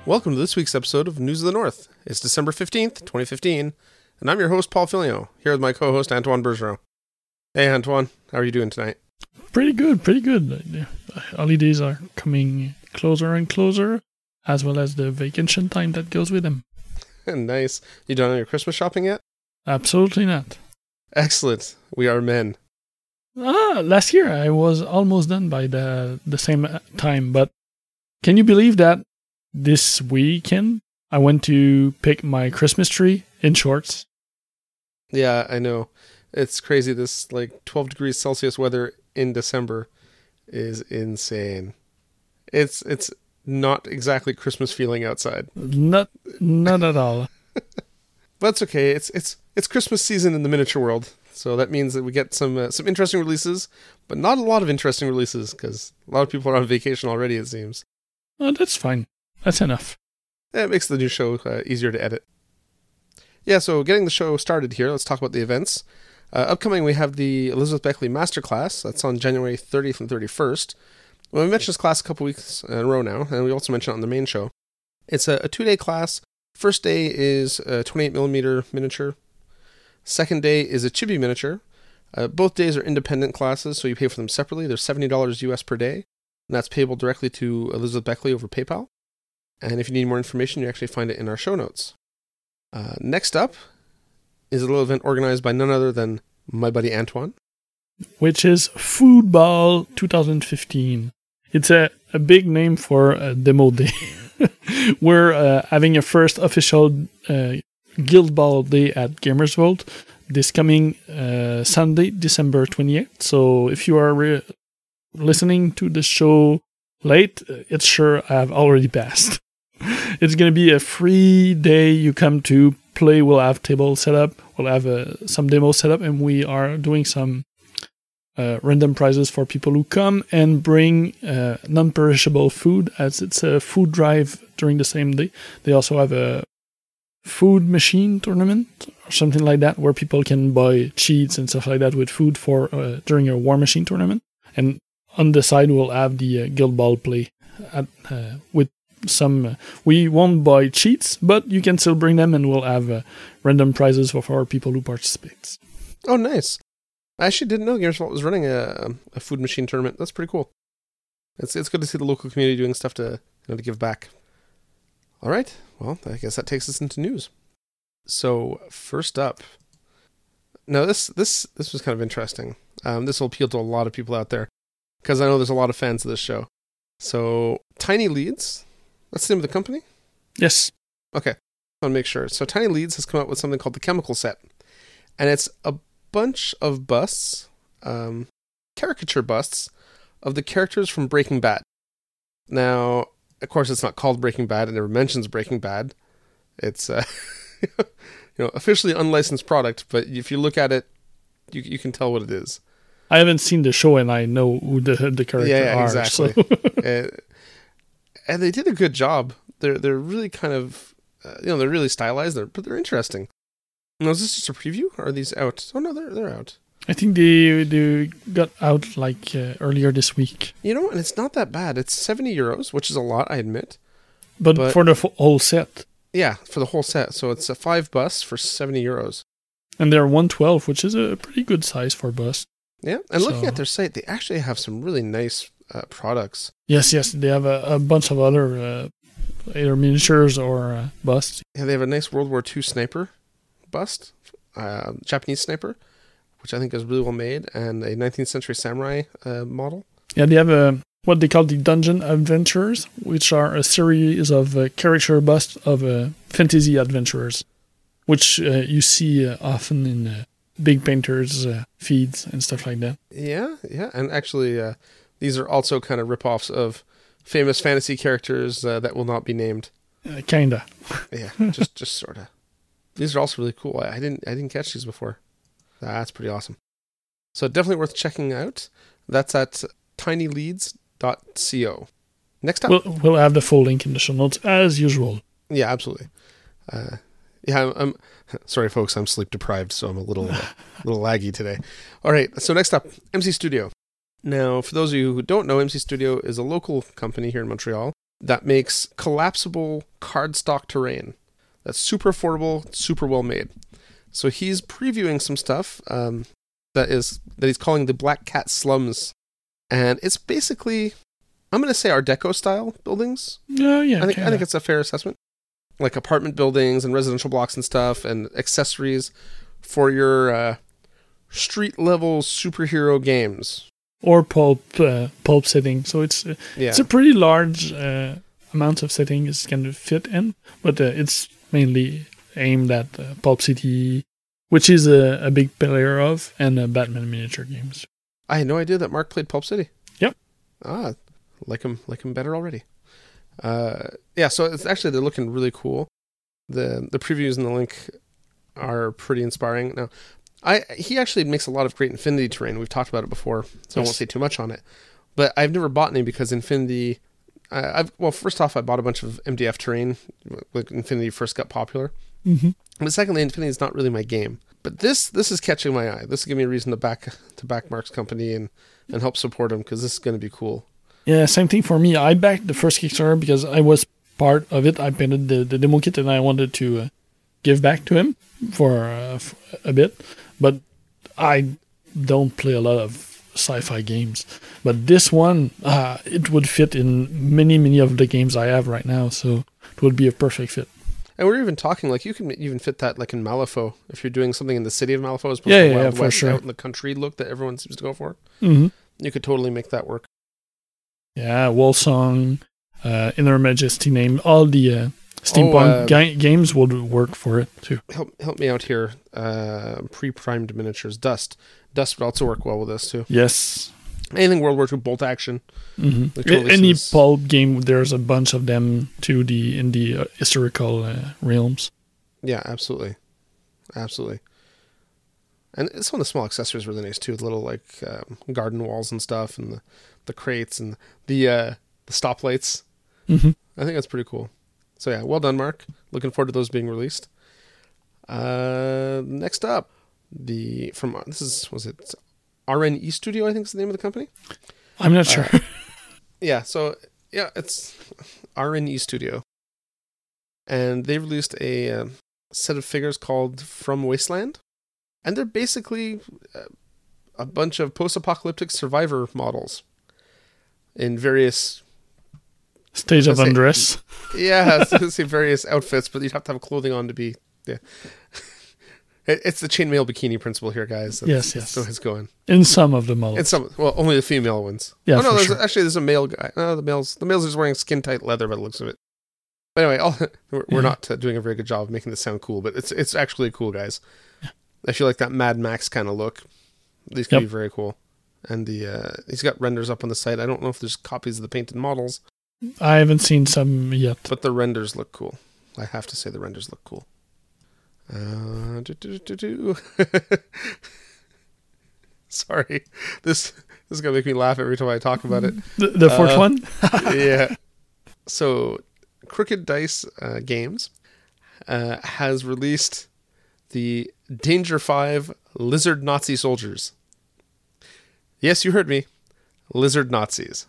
Welcome to this week's episode of News of the North. It's December 15th, 2015, and I'm your host, Paul Filio, here with my co-host, Antoine Bergeron. Hey, Antoine, how are you doing tonight? Pretty good. The holidays are coming closer and closer, as well as the vacation time that goes with them. Nice. You done your Christmas shopping yet? Absolutely not. Excellent. We are men. Last year I was almost done by the same time, but can you believe that this weekend I went to pick my Christmas tree in shorts? Yeah, I know. It's crazy. This 12 degrees Celsius weather in December is insane. It's not exactly Christmas feeling outside. Not at all. But it's okay. It's Christmas season in the miniature world. So that means that we get some interesting releases, but not a lot of interesting releases because a lot of people are on vacation already, it seems. Oh, that's fine. That's enough. It makes the new show easier to edit. Yeah, so getting the show started here, let's talk about the events. Upcoming, we have the Elizabeth Beckley Masterclass. That's on January 30th and 31st. Well, we mentioned this class a couple weeks in a row now, and we also mentioned it on the main show. It's a 2-day class. First day is a 28mm miniature. Second day is a chibi miniature. Both days are independent classes, so you pay for them separately. They're $70 US per day, and that's payable directly to Elizabeth Beckley over PayPal. And if you need more information, you actually find it in our show notes. Next up is a little event organized by none other than my buddy Antoine. Which is Foodball 2015. It's a big name for a demo day. We're having a first official Guild Ball Day at Gamers Vault this coming Sunday, December 28th. So if you are listening to the show late, it's sure I've already passed. It's going to be a free day you come to play. We'll have tables set up. We'll have some demos set up, and we are doing some random prizes for people who come and bring non-perishable food, as it's a food drive during the same day. They also have a food machine tournament or something like that, where people can buy cheats and stuff like that with food for during a war machine tournament. And on the side, we'll have the Guild Ball play with some. We won't buy cheats, but you can still bring them, and we'll have random prizes for people who participate. Oh, nice. I actually didn't know Gamers Vault was running a food machine tournament. That's pretty cool. It's good to see the local community doing stuff to give back. All right. Well, I guess that takes us into news. So first up, now this was kind of interesting. This will appeal to a lot of people out there because I know there's a lot of fans of this show. So Tiny Leads, that's the name of the company? Yes. Okay. I want to make sure. So Tiny Leads has come up with something called the Chemical Set, and it's a bunch of busts, caricature busts of the characters from Breaking Bad. Now, of course, it's not called Breaking Bad. It never mentions Breaking Bad. It's officially unlicensed product, but if you look at it, you can tell what it is. I haven't seen the show, and I know who the characters are. Exactly. So. And they did a good job. They're really kind of they're really stylized. But they're interesting. Now, is this just a preview? Or are these out? Oh no, they're out. I think they got out earlier this week. And it's not that bad. It's €70, which is a lot, I admit. But for the whole set. Yeah, for the whole set. So it's a 5 busts for €70. And they're 112, which is a pretty good size for bust. Yeah, and looking at their site, they actually have some really nice products. Yes, they have a bunch of other either miniatures or busts. Yeah, they have a nice World War II sniper bust, Japanese sniper, which I think is really well made, and a 19th century samurai model. Yeah, they have what they call the Dungeon Adventurers, which are a series of caricature busts of fantasy adventurers, which you see often in big painters' feeds and stuff like that. Yeah, and actually these are also kind of rip-offs of famous fantasy characters that will not be named. Kinda. Yeah, just sort of. These are also really cool. I didn't catch these before. That's pretty awesome. So definitely worth checking out. That's at tinyleads.co. Next up. We'll have the full link in the show notes as usual. Yeah, absolutely. I'm sorry, folks. I'm sleep deprived, so I'm a little laggy today. All right. So next up, MC Studio. Now, for those of you who don't know, MC Studio is a local company here in Montreal. that makes collapsible cardstock terrain. That's super affordable, super well made. So he's previewing some stuff that he's calling the Black Cat Slums, and it's basically, I'm going to say, Art Deco style buildings. Yeah. I think it's a fair assessment. Like apartment buildings and residential blocks and stuff, and accessories for your street level superhero games or pulp setting. So it's a pretty large amount of settings it can fit in, but it's mainly aimed at Pulp City, which is a big player of, and Batman miniature games. I had no idea that Mark played Pulp City. Yep. Like him better already. So it's actually, they're looking really cool. The previews and the link are pretty inspiring. Now, he actually makes a lot of great Infinity terrain. We've talked about it before, so I won't say too much on it. But I've never bought any because Infinity. First off, I bought a bunch of MDF terrain when Infinity first got popular. Mm-hmm. But secondly, Infinity is not really my game. But this is catching my eye. This is giving me a reason to back Mark's company and help support him, because this is going to be cool. Yeah, same thing for me. I backed the first Kickstarter because I was part of it. I painted the demo kit, and I wanted to give back to him for a bit. But I don't play a lot of sci-fi games. But this one, it would fit in many of the games I have right now, so it would be a perfect fit. And we're even talking, like, you can even fit that, like, in Malifaux, if you're doing something in the city of Malifaux as opposed to Wild West, out in the country look that everyone seems to go for. Mm-hmm. You could totally make that work. Yeah, Wolsong, Inner Majesty Name, all the steampunk games would work for it too. Help me out here. Pre-primed miniatures. Dust would also work well with this too. Yes. Anything World War II bolt action. Mm-hmm. Totally any pulp game, there's a bunch of them too. In the historical realms. Yeah, absolutely. And some of the small accessories are really nice too. The little like garden walls and stuff, and the crates and the stoplights. Mm-hmm. I think that's pretty cool. So yeah, well done, Mark. Looking forward to those being released. Next up, was it RNE Studio? I think is the name of the company. I'm not sure. It's RNE Studio, and they released a set of figures called From Wasteland. And they're basically a bunch of post-apocalyptic survivor models in various stage of undress. Yeah, I was going to say various outfits, but you'd have to have clothing on to be. Yeah, it's the chainmail bikini principle here, guys. Yes. So it's going in some of the models. Only the female ones. Yeah, there's a male guy. No, the males are just wearing skin-tight leather by the looks of it. But anyway, we're not doing a very good job of making this sound cool, but it's actually cool, guys. I feel like that Mad Max kind of look. These can be very cool. And he's got renders up on the site. I don't know if there's copies of the painted models. I haven't seen some yet. But the renders look cool. I have to say the renders look cool. Sorry. This is going to make me laugh every time I talk about it. The fourth one? Yeah. So, Crooked Dice Games has released the Danger 5 Lizard Nazi Soldiers. Yes, you heard me. Lizard Nazis.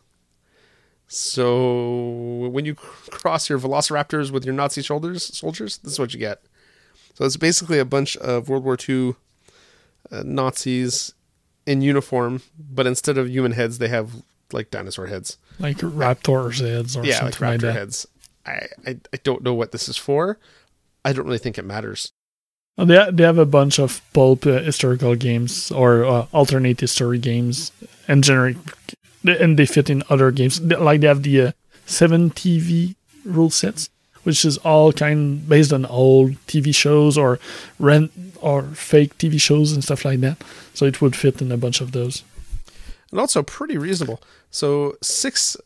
So when you cross your velociraptors with your Nazi soldiers, this is what you get. So it's basically a bunch of World War II Nazis in uniform, but instead of human heads, they have like dinosaur heads. Like raptors' heads or something like raptor that. Heads. I don't know what this is for. I don't really think it matters. They have a bunch of pulp historical games or alternate history games and they fit in other games. Like they have the 7 TV rule sets, which is all based on old TV shows or fake TV shows and stuff like that. So it would fit in a bunch of those. And also pretty reasonable. So 6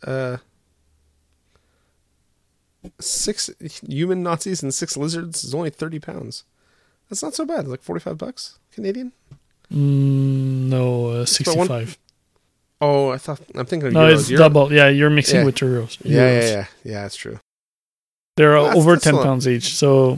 human Nazis and 6 lizards is only £30. That's not so bad. Like $45 Canadian? No, 65. I'm thinking of euros. No, it's double. Yeah, you're mixing with euros. Yeah, that's true. They're over £10 each. So,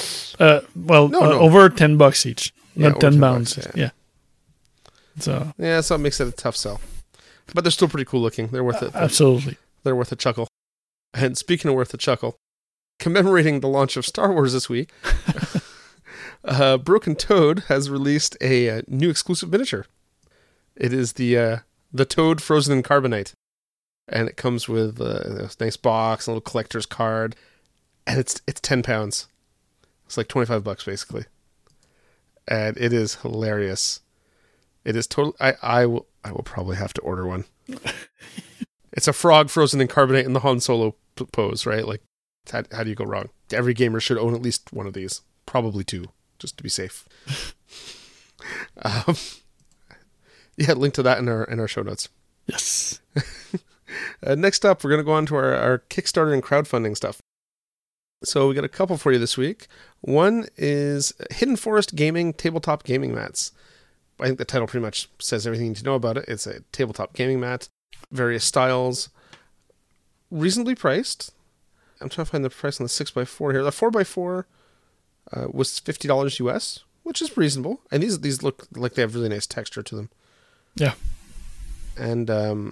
over $10 each, not £10. Yeah. So it makes it a tough sell, but they're still pretty cool looking. They're worth it. Absolutely, they're worth a chuckle. And speaking of worth a chuckle, commemorating the launch of Star Wars this week, Broken Toad has released a new exclusive miniature. It is the Toad frozen in carbonite, and it comes with a nice box, a little collector's card, and it's £10. It's like $25 basically, and it is hilarious. It is total. I will probably have to order one. It's a frog frozen in carbonate in the Han Solo pose, right? Like, how do you go wrong? Every gamer should own at least one of these, probably two, just to be safe. Link to that in our show notes. Yes. Next up, we're going to go on to our Kickstarter and crowdfunding stuff. So we got a couple for you this week. One is Hidden Forest Gaming tabletop gaming mats. I think the title pretty much says everything you need to know about it. It's a tabletop gaming mat, various styles, reasonably priced. I'm trying to find the price on the 6x4 here. The 4x4 was $50 US, which is reasonable. And these look like they have really nice texture to them. Yeah. And the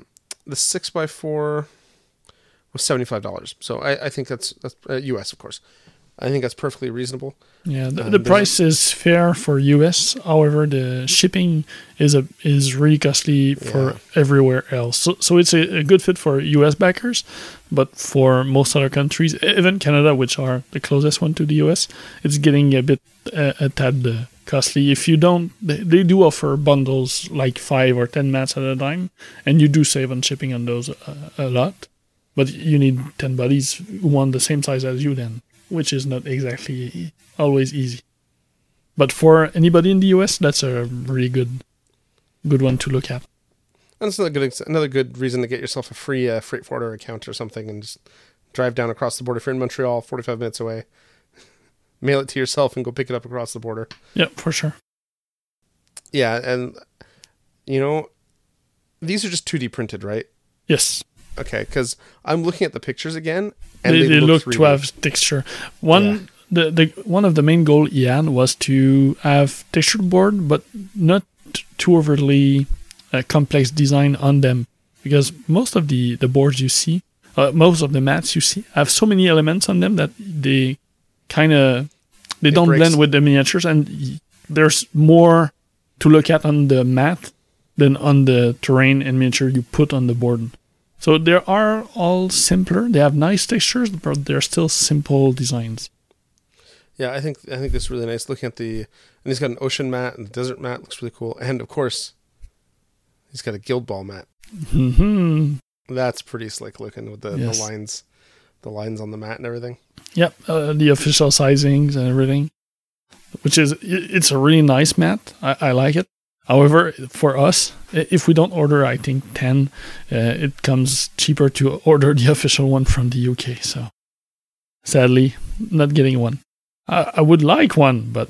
6x4 was $75. So I think that's US, of course. I think that's perfectly reasonable. Yeah, the price is fair for US. However, the shipping is really costly for everywhere else. So it's a good fit for US backers, but for most other countries, even Canada, which are the closest one to the US, it's getting a tad costly. If you don't, they do offer bundles like 5 or 10 mats at a time, and you do save on shipping on those a lot. But you need 10 buddies who want the same size as you then, which is not exactly always easy. But for anybody in the US, that's a really good one to look at. And it's another good reason to get yourself a free freight forwarder account or something and just drive down across the border. If you're in Montreal, 45 minutes away, mail it to yourself and go pick it up across the border. Yeah, for sure. Yeah, and, these are just 2D printed, right? Yes. Okay, because I'm looking at the pictures again, and they look 3D. To have texture. One of the main goal he had was to have textured board, but not too overly complex design on them, because most of the boards you see, most of the mats you see, have so many elements on them that they don't blend with the miniatures, and there's more to look at on the mat than on the terrain and miniature you put on the board. So they are all simpler. They have nice textures, but they're still simple designs. Yeah, I think this is really nice. Looking at and he's got an ocean mat and a desert mat. Looks really cool. And of course, he's got a Guild Ball mat. Mm-hmm. That's pretty slick looking with the lines on the mat and everything. Yep, the official sizings and everything. It's a really nice mat. I like it. However, for us, if we don't order, I think 10, it comes cheaper to order the official one from the UK. So, sadly, not getting one. I would like one, but...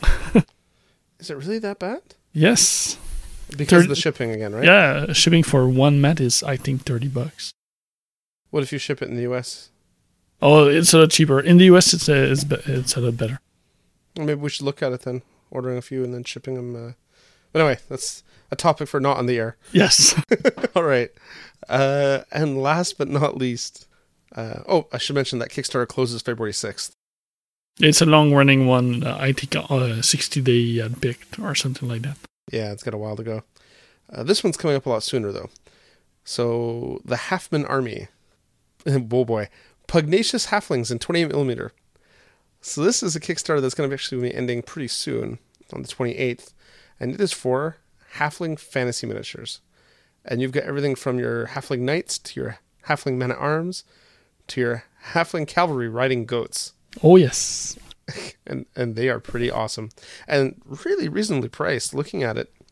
Is it really that bad? Yes. Because of the shipping again, right? Yeah, shipping for one mat is, I think, $30. What if you ship it in the US? Oh, it's a lot cheaper. In the US, it's a lot better. Well, maybe we should look at it then, ordering a few and then shipping them... But anyway, that's a topic for not on the air. Yes. All right. And last but not least, I should mention that Kickstarter closes February 6th. It's a long-running one. I think 60-day had picked or something like that. Yeah, it's got a while to go. This one's coming up a lot sooner, though. So, the Halfman Army. Oh, boy. Pugnacious Halflings in 28mm. So, this is a Kickstarter that's going to actually be ending pretty soon, on the 28th. And it is for Halfling fantasy miniatures. And you've got everything from your Halfling Knights to your Halfling Men-at-Arms to your Halfling Cavalry riding goats. Oh, yes. and they are pretty awesome. And really reasonably priced. Looking at it,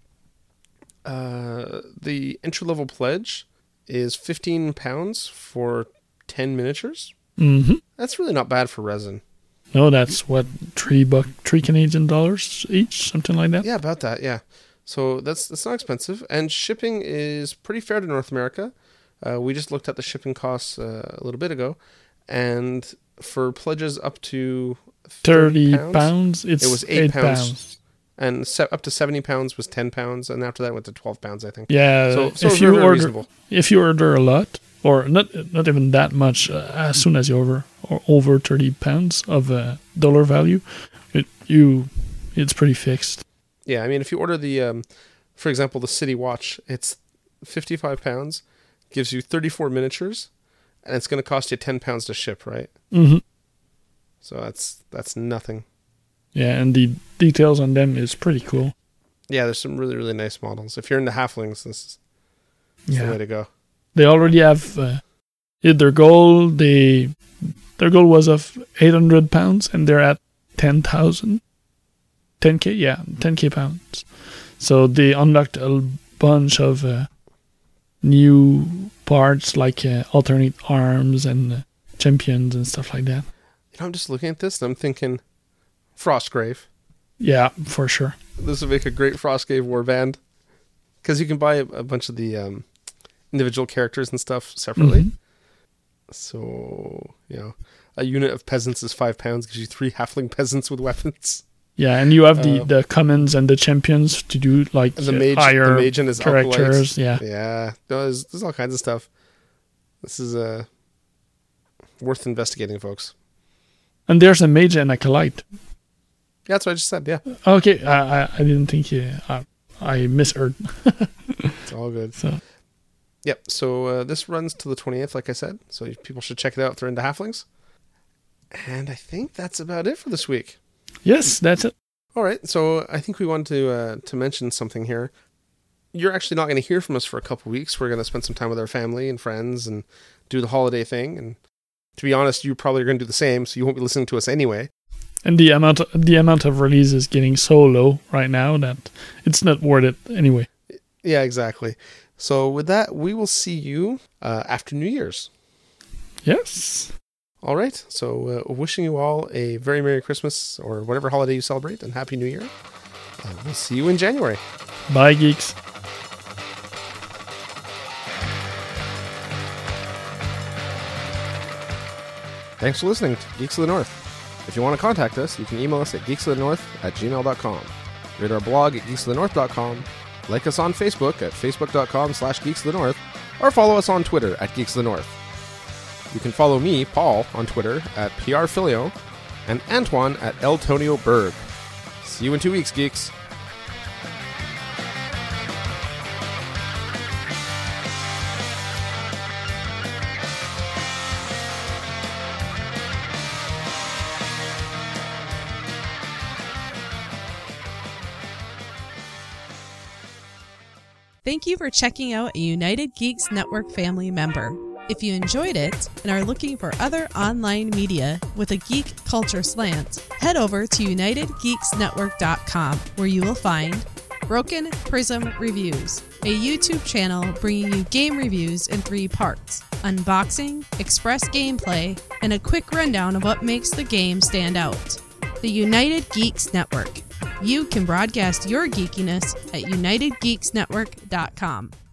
the entry-level pledge is £15 for 10 miniatures. Mm-hmm. That's really not bad for resin. No, that's what, $3 Canadian dollars each, something like that. Yeah, about that. Yeah, so that's not expensive, and shipping is pretty fair to North America. We just looked at the shipping costs a little bit ago, and for pledges up to £30, it was £8, and up to £70 was £10, and after that it went to £12, I think. Yeah, so if you order a lot, or not even that much. As soon as you're over 30 pounds of dollar value, it's pretty fixed. Yeah, I mean, if you order the, for example, the City Watch, it's 55 pounds, gives you 34 miniatures, and it's going to cost you 10 pounds to ship, right? Mm-hmm. So that's nothing. Yeah, and the details on them is pretty cool. Yeah, there's some really, really nice models. If you're into halflings, this is the way to go. They already have hit their goal. Their goal was of 800 pounds, and they're at 10,000. 10K? Yeah, 10K pounds. So they unlocked a bunch of new parts like alternate arms and champions and stuff like that. You know, I'm just looking at this and I'm thinking Frostgrave. Yeah, for sure. This would make a great Frostgrave warband. Because you can buy a bunch of the individual characters and stuff separately. Mm-hmm. So, you know, a unit of peasants is 5 pounds, gives you 3 halfling peasants with weapons. Yeah, and you have the commons and the champions to do like the mage, higher the mage and his characters. Acolytes. Yeah. There's all kinds of stuff. This is worth investigating, folks. And there's a mage and acolyte. Yeah, that's what I just said, yeah. Okay, I didn't think I misheard. It's all good. So. Yep, so this runs to the 20th, like I said. So people should check it out if they're into halflings. And I think that's about it for this week. Yes, that's it. All right, so I think we want to mention something here. You're actually not going to hear from us for a couple weeks. We're going to spend some time with our family and friends and do the holiday thing. And to be honest, you probably are going to do the same, so you won't be listening to us anyway. And the amount of release is getting so low right now that it's not worth it anyway. Yeah, exactly. So with that, we will see you after New Year's. Yes. All right. So wishing you all a very Merry Christmas or whatever holiday you celebrate, and Happy New Year. And we'll see you in January. Bye, geeks. Thanks for listening to Geeks of the North. If you want to contact us, you can email us at geeksofthenorth@gmail.com. Read our blog at geeksofthenorth.com. Like us on Facebook at facebook.com/geeksofthenorth, or follow us on Twitter at Geeks of the North. You can follow me, Paul, on Twitter at PRFilio, and Antoine at ElTonioBerg. See you in 2 weeks, geeks. Thank you for checking out a United Geeks Network family member. If you enjoyed it and are looking for other online media with a geek culture slant, head over to UnitedGeeksNetwork.com, where you will find Broken Prism Reviews, a YouTube channel bringing you game reviews in 3 parts: unboxing, express gameplay, and a quick rundown of what makes the game stand out. The United Geeks Network. You can broadcast your geekiness at UnitedGeeksNetwork.com.